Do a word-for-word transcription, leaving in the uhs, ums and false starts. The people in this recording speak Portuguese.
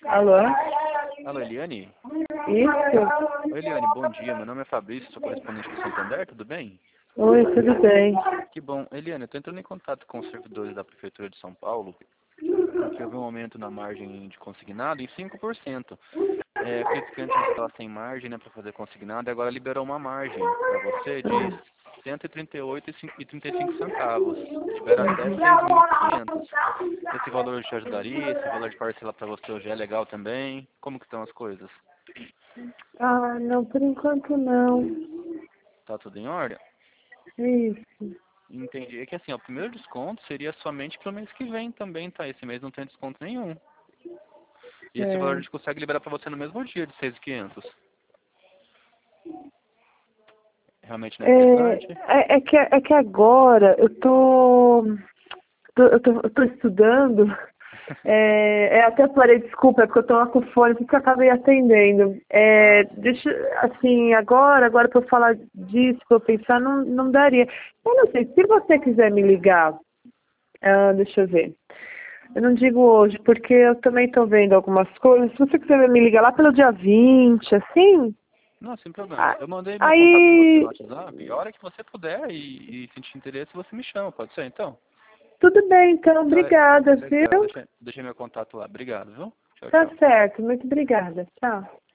Alô? Alô, Eliane? Isso? Oi, Eliane, bom dia. Meu nome é Fabrício, sou correspondente do Santander, tudo bem? Oi, tudo bem? Que bom. Eliane, eu estou entrando em contato com os servidores da Prefeitura de São Paulo, porque houve um aumento na margem de consignado em cinco por cento. É, acredito que antes você estava sem margem, né, para fazer consignado, e agora liberou uma margem para você de cento e trinta e oito reais e trinta e cinco centavos. Libera até seis mil e quinhentos. Esse valor te ajudaria? Esse valor de parcela para você hoje é legal também? Como que estão as coisas? Ah, não, por enquanto não. Tá tudo em ordem? Isso. Entendi. É que assim, ó, o primeiro desconto seria somente pro mês que vem também, tá? Esse mês não tem desconto nenhum. E esse valor a É, gente consegue liberar pra você no mesmo dia de seis mil e quinhentos. Realmente não é é, interessante? é, é que, é que agora eu tô, tô, eu tô, eu tô estudando. É, é, até parei, desculpa, é porque eu tô lá com fone, porque eu acabei atendendo. É, Ah, sim. deixa, assim, agora, agora pra eu falar disso, pra eu pensar, não, não daria. Eu não sei, se você quiser me ligar, ah, deixa eu ver. Eu não digo hoje, porque eu também tô vendo algumas coisas. Se você quiser me ligar lá pelo dia vinte, assim, Não, sem problema. a- Eu mandei meu contato pra você no aí, WhatsApp. E a hora que você puder e, e sentir interesse, você me chama. Pode ser, então? tudo bem, então, Tá, le- obrigada, legal. viu? Deixa, deixa meu contato lá. Obrigado, viu? Tchau, Tá tchau. certo, muito obrigada. Tchau.